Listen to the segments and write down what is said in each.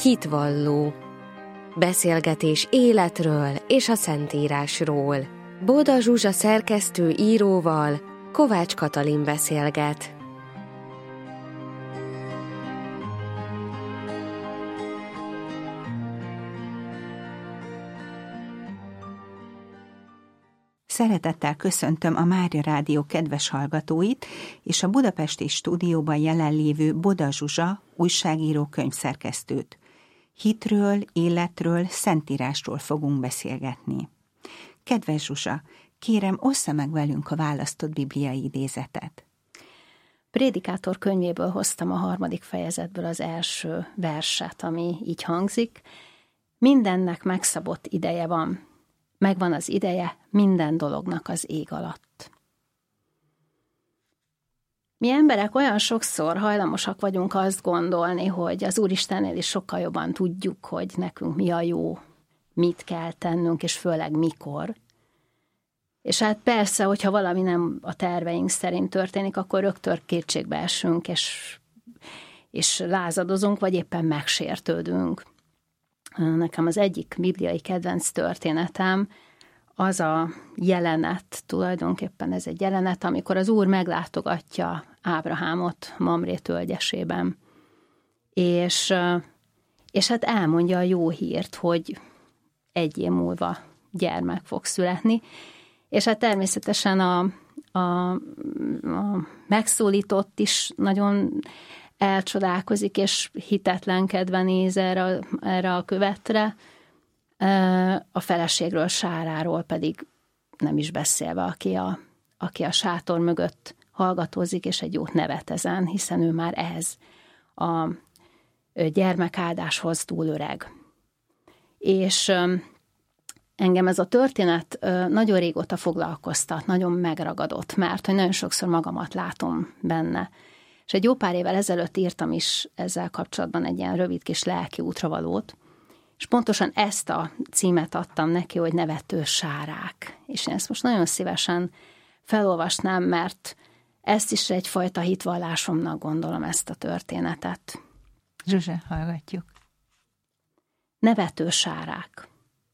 Hitvalló. Beszélgetés életről és a Szentírásról. Boda Zsuzsa szerkesztő íróval Kovács Katalin beszélget. Szeretettel köszöntöm a Mária Rádió kedves hallgatóit, és a budapesti stúdióban jelenlévő Boda Zsuzsa újságíró könyvszerkesztőt. Hitről, életről, Szentírásról fogunk beszélgetni. Kedves Zsuzsa, kérem, ossza meg velünk a választott bibliai idézetet. Prédikátor könyvéből hoztam a 3. fejezetből az első verset, ami így hangzik. Mindennek megszabott ideje van. Megvan az ideje minden dolognak az ég alatt. Mi emberek olyan sokszor hajlamosak vagyunk azt gondolni, hogy az Úristennél is sokkal jobban tudjuk, hogy nekünk mi a jó, mit kell tennünk, és főleg mikor. És hát persze, hogyha valami nem a terveink szerint történik, akkor rögtön kétségbe esünk, és lázadozunk, vagy éppen megsértődünk. Nekem az egyik bibliai kedvenc történetem az a jelenet, tulajdonképpen ez egy jelenet, amikor az Úr meglátogatja Ábrahámot Mamré tölgyesében, és hát elmondja a jó hírt, hogy 1 év múlva gyermek fog születni, és hát természetesen a megszólított is nagyon elcsodálkozik, és hitetlenkedve néz erre a követre, a feleségről, Sáráról pedig nem is beszélve, aki a sátor mögött hallgatózik, és egy jót nevet ezen, hiszen ő már ehhez a gyermekáldáshoz túl öreg. És engem ez a történet nagyon régóta foglalkoztat, nagyon megragadott, mert hogy nagyon sokszor magamat látom benne. És egy jó pár évvel ezelőtt írtam is ezzel kapcsolatban egy ilyen rövid kis lelki útravalót, és pontosan ezt a címet adtam neki, hogy Nevető sárák. És én ezt most nagyon szívesen felolvasnám, mert ezt is egyfajta hitvallásomnak gondolom, ezt a történetet. Zsuzsa, hallgatjuk. Nevető sárák.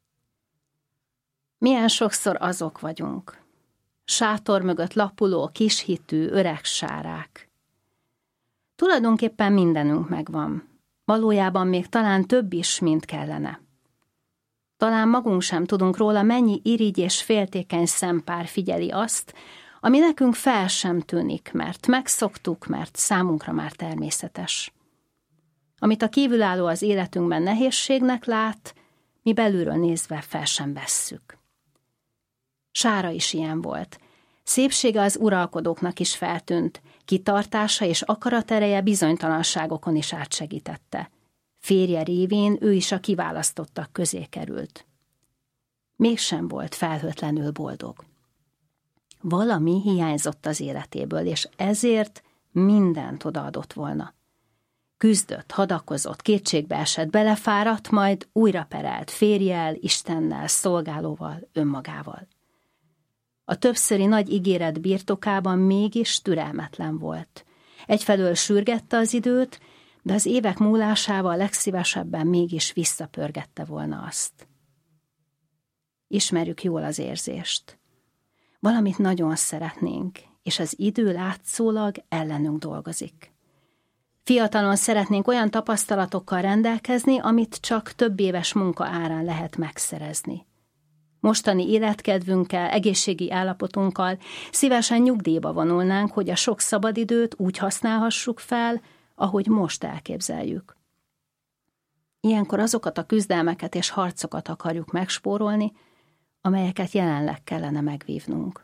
Milyen sokszor azok vagyunk. Sátor mögött lapuló, kishitű, öreg sárák. Tulajdonképpen mindenünk megvan. Valójában még talán több is, mint kellene. Talán magunk sem tudunk róla, mennyi irigy és féltékeny szempár figyeli azt, ami nekünk fel sem tűnik, mert megszoktuk, mert számunkra már természetes. Amit a kívülálló az életünkben nehézségnek lát, mi belülről nézve fel sem vesszük. Sára is ilyen volt. Szépsége az uralkodóknak is feltűnt, kitartása és akaratereje bizonytalanságokon is átsegítette. Férje révén ő is a kiválasztottak közé került. Mégsem volt felhőtlenül boldog. Valami hiányzott az életéből, és ezért mindent odaadott volna. Küzdött, hadakozott, kétségbe esett, belefáradt, majd újra perelt férjjel, Istennel, szolgálóval, önmagával. A többszöri nagy ígéret birtokában mégis türelmetlen volt. Egyfelől sürgette az időt, de az évek múlásával legszívesebben mégis visszapörgette volna azt. Ismerjük jól az érzést. Valamit nagyon szeretnénk, és az idő látszólag ellenünk dolgozik. Fiatalon szeretnénk olyan tapasztalatokkal rendelkezni, amit csak több éves munka árán lehet megszerezni. Mostani életkedvünkkel, egészségi állapotunkkal szívesen nyugdíjba vonulnánk, hogy a sok szabadidőt úgy használhassuk fel, ahogy most elképzeljük. Ilyenkor azokat a küzdelmeket és harcokat akarjuk megspórolni, amelyeket jelenleg kellene megvívnunk.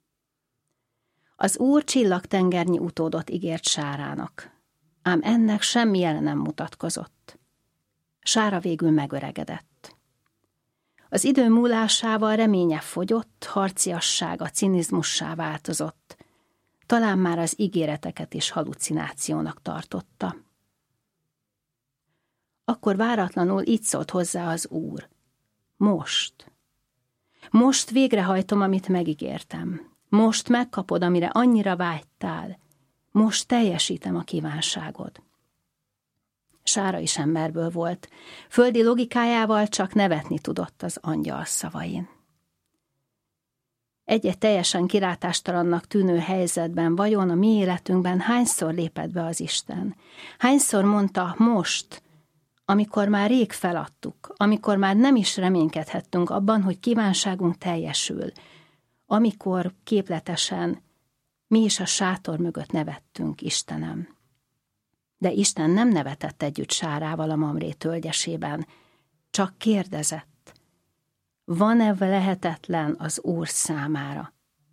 Az Úr csillagtengernyi utódot ígért Sárának, ám ennek semmi jele nem mutatkozott. Sára végül megöregedett. Az idő múlásával reménye fogyott, harciassága cinizmussá változott. Talán már az ígéreteket is halucinációnak tartotta. Akkor váratlanul így szólt hozzá az Úr. Most végrehajtom, amit megígértem. Most megkapod, amire annyira vágytál. Most teljesítem a kívánságod. Sára is emberből volt. Földi logikájával csak nevetni tudott az angyal szavain. Egy-egy teljesen kilátástalannak tűnő helyzetben vajon a mi életünkben hányszor lépett be az Isten? Hányszor mondta most, amikor már rég feladtuk, amikor már nem is reménykedhettünk abban, hogy kívánságunk teljesül, amikor képletesen mi is a sátor mögött nevettünk, Istenem. De Isten nem nevetett együtt Sárával a Mamré tölgyesében, csak kérdezett, van-e lehetetlen az Úr számára?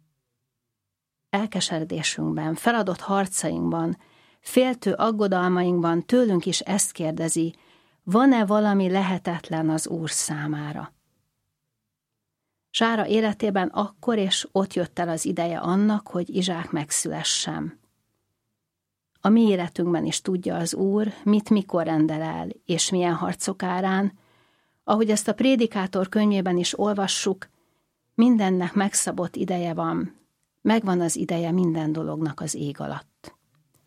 Elkeseredésünkben, feladott harcainkban, féltő aggodalmainkban tőlünk is ezt kérdezi, van-e valami lehetetlen az Úr számára? Sára életében akkor és ott jött el az ideje annak, hogy Izsák megszülessen. A mi életünkben is tudja az Úr, mit mikor rendel el, és milyen harcok árán. Ahogy ezt a Prédikátor könyvében is olvassuk, mindennek megszabott ideje van, megvan az ideje minden dolognak az ég alatt.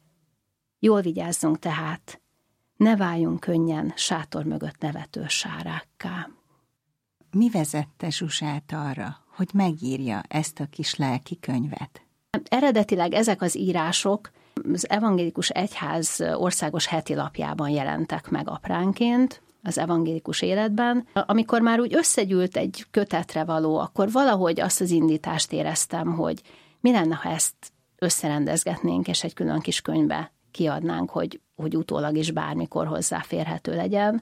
Jól vigyázzunk tehát, ne váljunk könnyen sátor mögött nevető Sárákká. Mi vezette Zsuzsát arra, hogy megírja ezt a kis lelki könyvet? Eredetileg ezek az írások az Evangélikus Egyház országos heti lapjában jelentek meg apránként, az evangélikus életben. Amikor már úgy összegyűlt egy kötetre való, akkor valahogy azt az indítást éreztem, hogy mi lenne, ha ezt összerendezgetnénk, és egy külön kis könyvbe kiadnánk, hogy utólag is bármikor hozzáférhető legyen.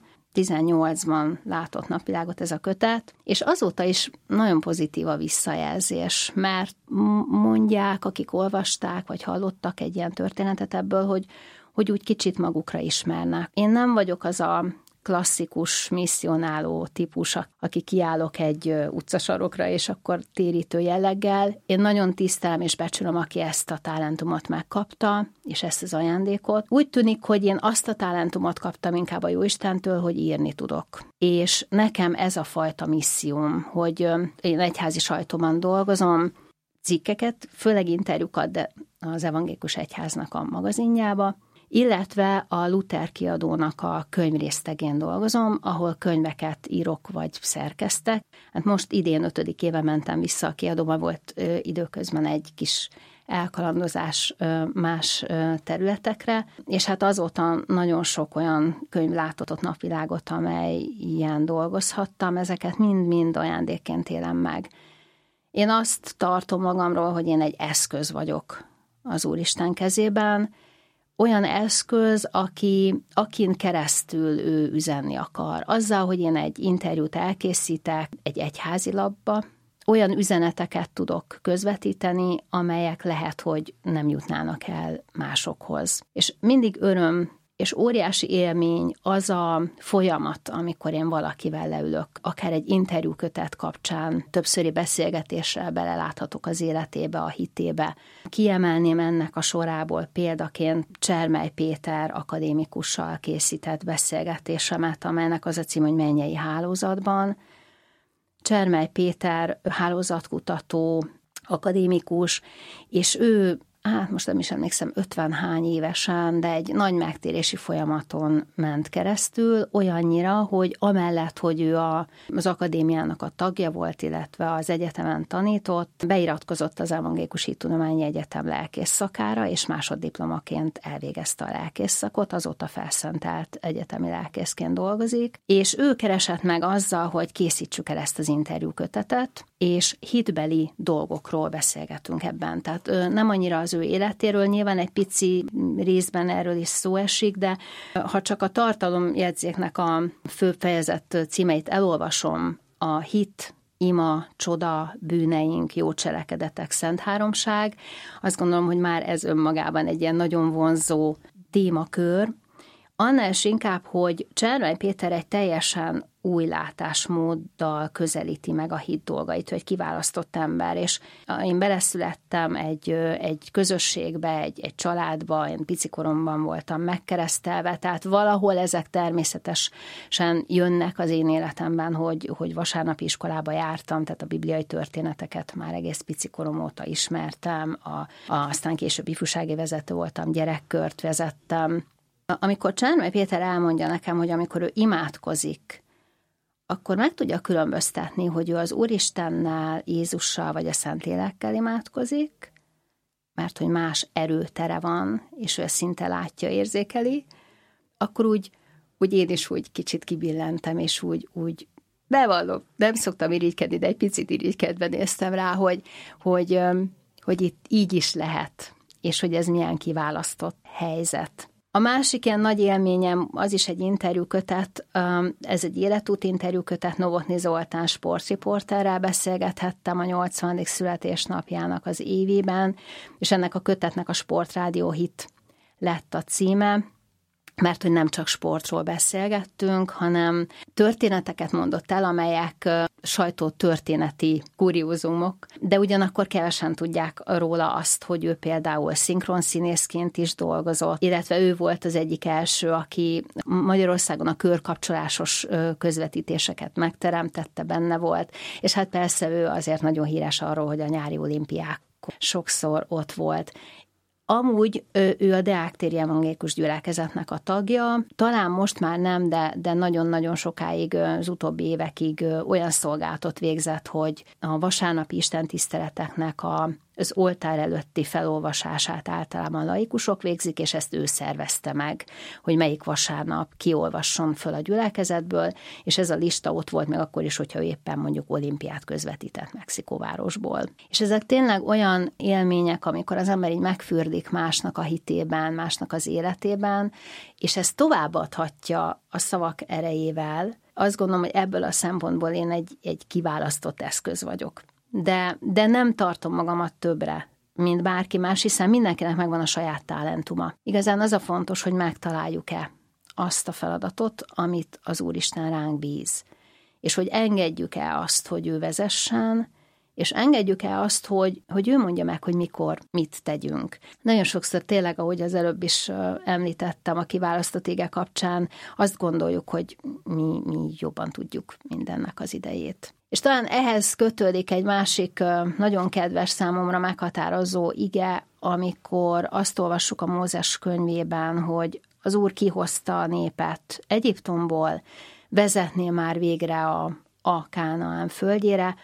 18-ban látott napvilágot ez a kötet, és azóta is nagyon pozitív a visszajelzés, mert mondják, akik olvasták, vagy hallottak egy ilyen történetet ebből, hogy úgy kicsit magukra ismernek. Én nem vagyok az a klasszikus misszionáló típus, aki kiállok egy utcasarokra, és akkor térítő jelleggel. Én nagyon tisztelem és becsülöm, aki ezt a talentumot megkapta, és ezt az ajándékot. Úgy tűnik, hogy én azt a talentumot kaptam inkább a Jóistentől, hogy írni tudok. És nekem ez a fajta misszióm, hogy én egyházi sajtóban dolgozom, cikkeket, főleg interjúkat, de az Evangélikus Egyháznak a magazinjába, illetve a Luther kiadónak a könyvrésztegén dolgozom, ahol könyveket írok vagy szerkesztek. Hát most idén 5. éve mentem vissza a kiadóba, volt időközben egy kis elkalandozás más területekre, és hát azóta nagyon sok olyan könyv látott napvilágot, amely ilyen dolgozhattam, ezeket mind-mind ajándékként élem meg. Én azt tartom magamról, hogy én egy eszköz vagyok az Úristen kezében, olyan eszköz, akin keresztül ő üzenni akar. Azzal, hogy én egy interjút elkészítek egy egyházi lapba, olyan üzeneteket tudok közvetíteni, amelyek lehet, hogy nem jutnának el másokhoz. És mindig öröm és óriási élmény az a folyamat, amikor én valakivel leülök, akár egy interjúkötet kapcsán, többszöri beszélgetéssel beleláthatok az életébe, a hitébe. Kiemelném ennek a sorából példaként Csermely Péter akadémikussal készített beszélgetésemet, amelynek az a cím, hogy Mennyei hálózatban. Csermely Péter hálózatkutató, akadémikus, és ő most nem is emlékszem, 50 hány évesen, de egy nagy megtérési folyamaton ment keresztül, olyannyira, hogy amellett, hogy ő az akadémiának a tagja volt, illetve az egyetemen tanított, beiratkozott az Evangélikus Hittudományi Egyetem lelkész szakára, és másoddiplomaként elvégezte a lelkész szakot, azóta felszentelt egyetemi lelkészként dolgozik, és ő keresett meg azzal, hogy készítsük el ezt az interjúkötetet, és hitbeli dolgokról beszélgetünk ebben. Tehát nem annyira az ő életéről, nyilván egy pici részben erről is szó esik, de ha csak a tartalomjegyzéknek a fő fejezet címeit elolvasom, a hit, ima, csoda, bűneink, jó cselekedetek, szent háromság, azt gondolom, hogy már ez önmagában egy ilyen nagyon vonzó témakör, annál is inkább, hogy Csermely Péter egy teljesen új látásmóddal közelíti meg a hit dolgait, hogy kiválasztott ember, és én beleszülettem egy közösségbe, egy családba, én picikoromban voltam megkeresztelve, tehát valahol ezek természetesen jönnek az én életemben, hogy vasárnapi iskolába jártam, tehát a bibliai történeteket már egész picikorom óta ismertem, aztán később ifjúsági vezető voltam, gyerekkört vezettem, Amikor Csermely Péter elmondja nekem, hogy amikor ő imádkozik, akkor meg tudja különböztetni, hogy ő az Úristennel, Jézussal vagy a Szentlélekkel imádkozik, mert hogy más erőtere van, és ő ezt szinte látja, érzékeli, akkor úgy én is úgy kicsit kibillentem, és úgy bevallom, nem szoktam irigykedni, de egy picit irigykedve néztem rá, hogy itt így is lehet, és hogy ez milyen kiválasztott helyzet. A másik ilyen nagy élményem, az is egy interjúkötet, ez egy életút interjúkötet, Novotny Zoltán sportriporterrel beszélgethettem a 80. születésnapjának az évében, és ennek a kötetnek a Sportrádió Hit lett a címe, mert hogy nem csak sportról beszélgettünk, hanem történeteket mondott el, amelyek sajtótörténeti kuriózumok, de ugyanakkor kevesen tudják róla azt, hogy ő például szinkronszínészként is dolgozott, illetve ő volt az egyik első, aki Magyarországon a körkapcsolásos közvetítéseket megteremtette, benne volt, és hát persze ő azért nagyon híres arról, hogy a nyári olimpiák sokszor ott volt. Amúgy ő a Deák téri evangélikus gyülekezetnek a tagja, talán most már nem, de nagyon-nagyon sokáig, az utóbbi évekig olyan szolgálatot végzett, hogy a vasárnapi istentiszteleteknek az oltár előtti felolvasását általában laikusok végzik, és ezt ő szervezte meg, hogy melyik vasárnap kiolvasson föl a gyülekezetből, és ez a lista ott volt meg akkor is, hogyha ő éppen mondjuk olimpiát közvetített Mexikóvárosból. És ezek tényleg olyan élmények, amikor az ember így megfürdik másnak a hitében, másnak az életében, és ezt továbbadhatja a szavak erejével. Azt gondolom, hogy ebből a szempontból én egy kiválasztott eszköz vagyok. De nem tartom magamat többre, mint bárki más, hiszen mindenkinek megvan a saját talentuma. Igazán az a fontos, hogy megtaláljuk-e azt a feladatot, amit az Úristen ránk bíz. És hogy engedjük-e azt, hogy ő vezessen, és engedjük-e azt, hogy ő mondja meg, hogy mikor mit tegyünk. Nagyon sokszor tényleg, ahogy az előbb is említettem a kiválasztott ége kapcsán, azt gondoljuk, hogy mi jobban tudjuk mindennek az idejét. És talán ehhez kötődik egy másik nagyon kedves számomra meghatározó ige, amikor azt olvassuk a Mózes könyvében, hogy az Úr kihozta a népet Egyiptomból, vezetné már végre a Kánaán földjére,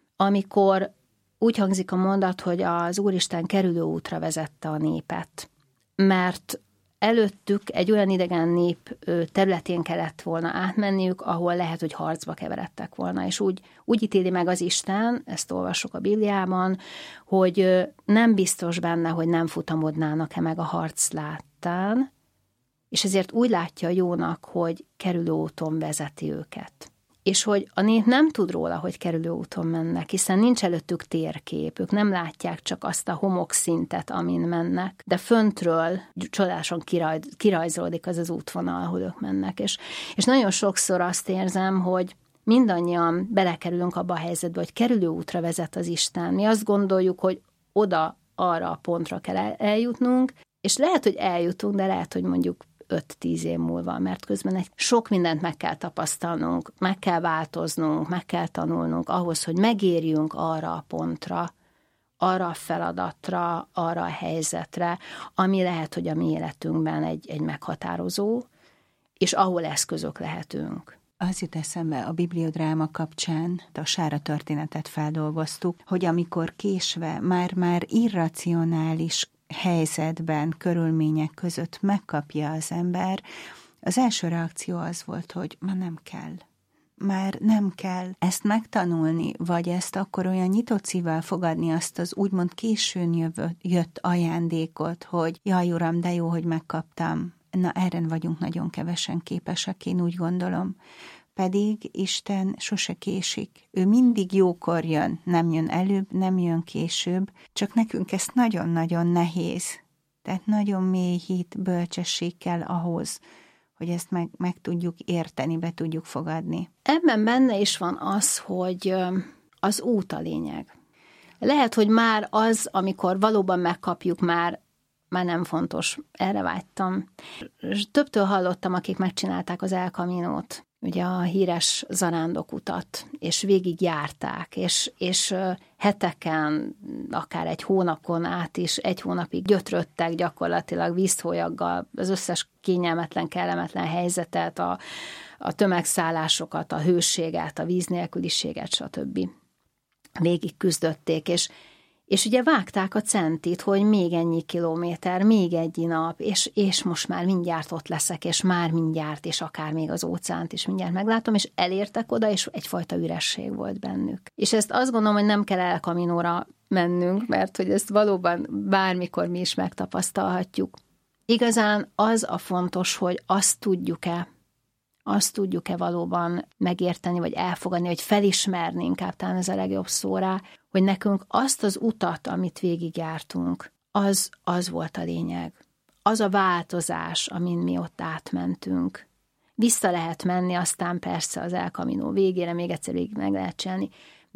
amikor úgy hangzik a mondat, hogy az Úristen kerülőútra vezette a népet, mert előttük egy olyan idegen nép területén kellett volna átmenniük, ahol lehet, hogy harcba keveredtek volna, és úgy ítéli meg az Isten, ezt olvassuk a Bibliában, hogy nem biztos benne, hogy nem futamodnának-e meg a harc láttán, és ezért úgy látja jónak, hogy kerülőúton vezeti őket. És hogy a nép nem tud róla, hogy kerülőúton mennek, hiszen nincs előttük térkép, ők nem látják csak azt a homokszintet, amin mennek, de föntről csodálasan kirajzolódik az útvonal, ahol ők mennek. És nagyon sokszor azt érzem, hogy mindannyian belekerülünk abba a helyzetbe, hogy kerülőútra vezet az Isten. Mi azt gondoljuk, hogy oda, arra a pontra kell eljutnunk, és lehet, hogy eljutunk, de lehet, hogy mondjuk 5-10 év múlva, mert közben sok mindent meg kell tapasztalnunk, meg kell változnunk, meg kell tanulnunk ahhoz, hogy megérjünk arra a pontra, arra a feladatra, arra a helyzetre, ami lehet, hogy a mi életünkben egy meghatározó, és ahol eszközök lehetünk. Az jut eszembe a bibliodráma kapcsán, a Sára történetet feldolgoztuk, hogy amikor késve már irracionális helyzetben, körülmények között megkapja az ember, az első reakció az volt, hogy már nem kell ezt megtanulni, vagy ezt akkor olyan nyitott szívvel fogadni, azt az úgymond későn jött ajándékot, hogy jaj, Uram, de jó, hogy megkaptam. Na, erre vagyunk nagyon kevesen képesek, én úgy gondolom. Pedig Isten sose késik. Ő mindig jókor jön, nem jön előbb, nem jön később, csak nekünk ez nagyon-nagyon nehéz. Tehát nagyon mély hit, bölcsesség kell ahhoz, hogy ezt meg tudjuk érteni, be tudjuk fogadni. Ebben benne is van az, hogy az út a lényeg. Lehet, hogy már az, amikor valóban megkapjuk, már nem fontos. Erre vágytam. Többtől hallottam, akik megcsinálták az El Caminót, ugye a híres zarándokutat, és végigjárták, és heteken, akár egy hónapon át is, egy hónapig gyötröttek gyakorlatilag vízhólyaggal az összes kényelmetlen, kellemetlen helyzetet, a tömegszállásokat, a hőséget, a víz nélküliséget, stb. Végig küzdötték, és ugye vágták a centit, hogy még ennyi kilométer, még egy nap, és most már mindjárt ott leszek, és már mindjárt, és akár még az óceánt is mindjárt meglátom, és elértek oda, és egyfajta üresség volt bennük. És ezt azt gondolom, hogy nem kell El Caminóra mennünk, mert hogy ezt valóban bármikor mi is megtapasztalhatjuk. Igazán az a fontos, hogy azt tudjuk-e valóban megérteni, vagy elfogadni, vagy felismerni, inkább talán ez a legjobb szó rá, hogy nekünk azt az utat, amit végigjártunk, az volt a lényeg. Az a változás, amin mi ott átmentünk. Vissza lehet menni, aztán persze az El Camino végére még egyszer végig meg lehet csinálni,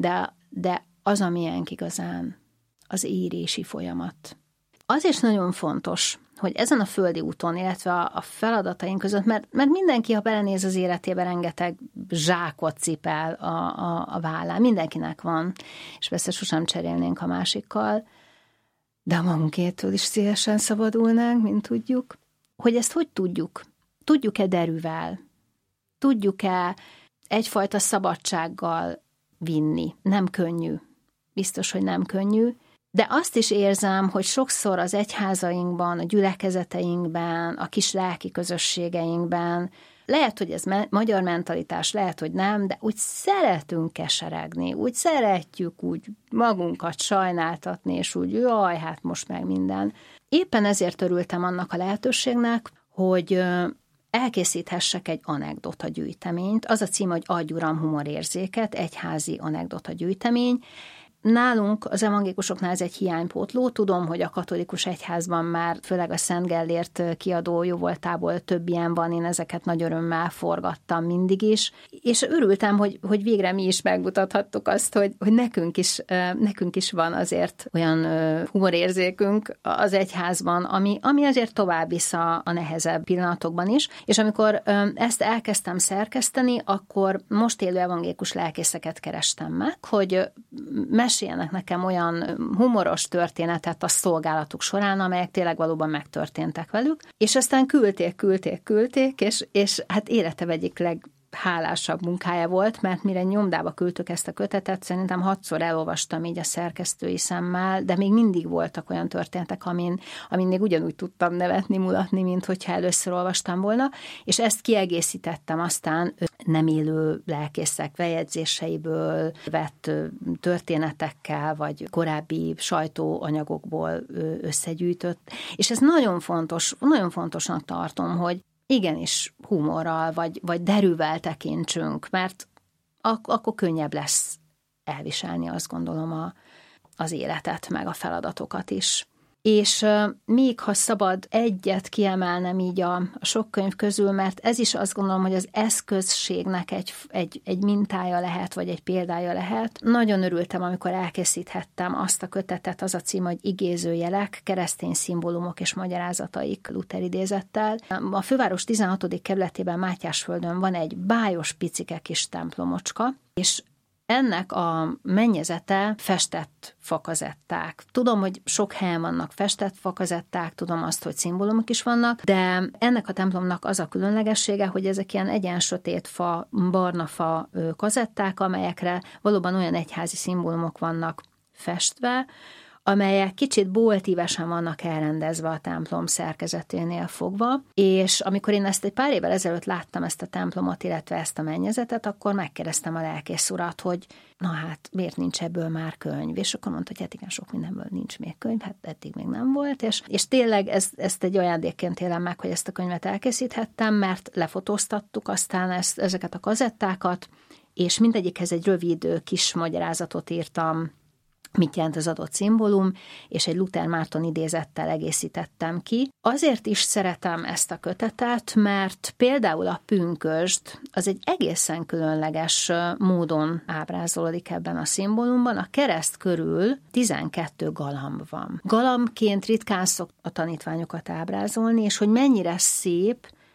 de az a miénk igazán, az érési folyamat. Az is nagyon fontos, hogy ezen a földi úton, illetve a feladataink között, mert mindenki, ha belenéz az életébe, rengeteg zsákot cipel a vállán. Mindenkinek van, és persze sosem cserélnénk a másikkal, de a magunkétől is szívesen szabadulnánk, mint tudjuk. Hogy ezt hogy tudjuk? Tudjuk-e derűvel? Tudjuk-e egyfajta szabadsággal vinni? Nem könnyű. Biztos, hogy nem könnyű. De azt is érzem, hogy sokszor az egyházainkban, a gyülekezeteinkben, a kis lelki közösségeinkben, lehet, hogy ez magyar mentalitás, lehet, hogy nem, de úgy szeretünk keseregni, úgy szeretjük úgy magunkat sajnáltatni, és úgy jaj, hát most meg minden. Éppen ezért örültem annak a lehetőségnek, hogy elkészíthessek egy anekdota gyűjteményt. Az a cím, hogy Adj Uram humorérzéket, egyházi anekdota gyűjtemény. Nálunk, az evangélikusoknál ez egy hiánypótló. Tudom, hogy a katolikus egyházban már, főleg a Szent Gellért kiadó jóvoltából több ilyen van, én ezeket nagy örömmel forgattam mindig is, és örültem, hogy végre mi is megmutathattuk azt, hogy nekünk is van azért olyan humorérzékünk az egyházban, ami azért tovább visz a nehezebb pillanatokban is, és amikor ezt elkezdtem szerkeszteni, akkor most élő evangélikus lelkészeket kerestem meg, hogy meséljenek nekem olyan humoros történetet a szolgálatuk során, amelyek tényleg valóban megtörténtek velük, és aztán küldték, és hát életem egyik leghálásabb munkája volt, mert mire nyomdába küldtük ezt a kötetet, szerintem 6-szor elolvastam így a szerkesztői szemmel, de még mindig voltak olyan történetek, amin még ugyanúgy tudtam nevetni, mulatni, mint hogyha először olvastam volna, és ezt kiegészítettem aztán nem élő lelkészek bejegyzéseiből vett történetekkel, vagy korábbi sajtóanyagokból összegyűjtött. És ez nagyon fontosnak tartom, hogy igenis humorral, vagy derűvel tekintsünk, mert akkor könnyebb lesz elviselni, azt gondolom, az életet, meg a feladatokat is. És még ha szabad egyet kiemelnem így a sok könyv közül, mert ez is azt gondolom, hogy az eszközségnek egy mintája lehet, vagy egy példája lehet. Nagyon örültem, amikor elkészíthettem azt a kötetet, az a cím, hogy Igézőjelek, keresztény szimbólumok és magyarázataik Luther idézettel. A főváros 16. kerületében Mátyásföldön van egy bájos picike kis templomocska, és ennek a mennyezete festett fakazetták. Tudom, hogy sok helyen vannak festett fakazetták, tudom azt, hogy szimbólumok is vannak, de ennek a templomnak az a különlegessége, hogy ezek ilyen egyen-sötét fa, barna fa kazetták, amelyekre valóban olyan egyházi szimbólumok vannak festve, amelyek kicsit boltívesen vannak elrendezve a templom szerkezeténél fogva, és amikor én ezt egy pár évvel ezelőtt láttam ezt a templomot, illetve ezt a mennyezetet, akkor megkérdeztem a lelkész urat, hogy na hát, miért nincs ebből már könyv? És akkor mondta, hogy hát igen, sok mindenből nincs még könyv, hát eddig még nem volt, és tényleg ezt egy ajándékként élem meg, hogy ezt a könyvet elkészíthettem, mert lefotóztattuk aztán ezeket a kazettákat, és mindegyikhez egy rövid kis magyarázatot írtam, mit jelent az adott szimbólum, és egy Luther Márton idézettel egészítettem ki. Azért is szeretem ezt a kötetet, mert például a pünkösd az egy egészen különleges módon ábrázolódik ebben a szimbólumban. A kereszt körül 12 galamb van. Galambként ritkán szok a tanítványokat ábrázolni, és hogy mennyire szép,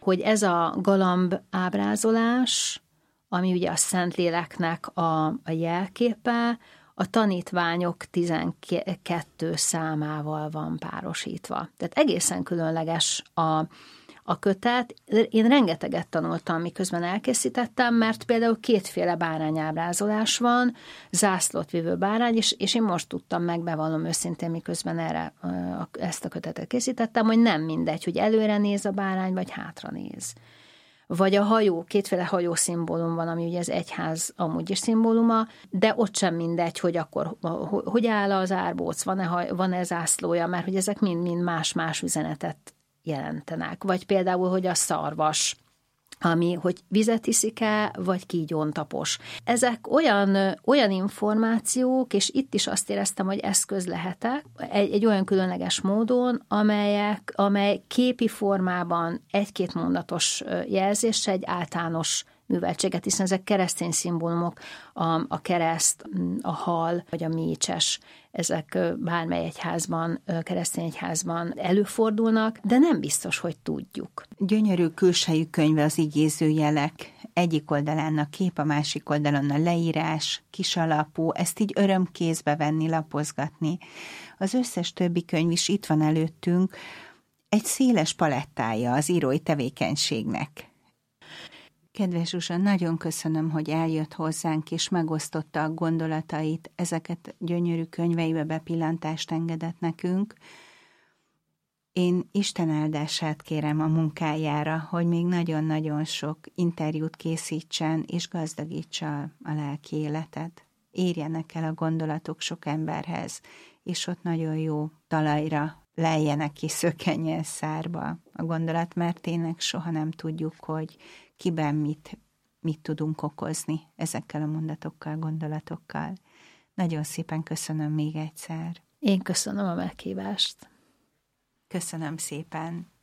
hogy ez a galamb ábrázolás, ami ugye a Szentléleknek a jelképe, a tanítványok 12 számával van párosítva. Tehát egészen különleges a kötet. Én rengeteget tanultam, miközben elkészítettem, mert például kétféle bárányábrázolás van, zászlót vívő bárány, és én most tudtam meg, bevallom őszintén, miközben ezt a kötetet készítettem, hogy nem mindegy, hogy előre néz a bárány, vagy hátra néz. Vagy a hajó, kétféle hajó szimbólum van, ami ugye az egyház amúgy is szimbóluma, de ott sem mindegy, hogy akkor hogy áll az árbóc, van-e zászlója, mert hogy ezek mind mind üzenetet jelentenek. Vagy például, hogy a szarvas, ami, hogy vizet iszik-e, vagy kígyóntapos. Ezek olyan információk, és itt is azt éreztem, hogy eszköz lehetek, egy olyan különleges módon, amely képi formában egy-két mondatos jelzéssel egy általános műveltséget, hiszen ezek keresztény szimbólumok, a kereszt, a hal, vagy a mécses, ezek bármely egyházban, keresztény egyházban előfordulnak, de nem biztos, hogy tudjuk. Gyönyörű külsejű könyve az igézőjelek. Egyik oldalán a kép, a másik oldalon a leírás, kisalapú, ezt így örömkézbe venni, lapozgatni. Az összes többi könyv is itt van előttünk, egy széles palettája az írói tevékenységnek. Kedves Zsuzsa, nagyon köszönöm, hogy eljött hozzánk, és megosztotta a gondolatait, ezeket gyönyörű könyveibe bepillantást engedett nekünk. Én Isten áldását kérem a munkájára, hogy még nagyon-nagyon sok interjút készítsen, és gazdagítsa a lelki életet. Érjenek el a gondolatok sok emberhez, és ott nagyon jó talajra lejjenek ki, szökkenjen szárba a gondolat, mert tényleg soha nem tudjuk, hogy kiben mit tudunk okozni ezekkel a mondatokkal, gondolatokkal. Nagyon szépen köszönöm még egyszer. Én köszönöm a meghívást. Köszönöm szépen.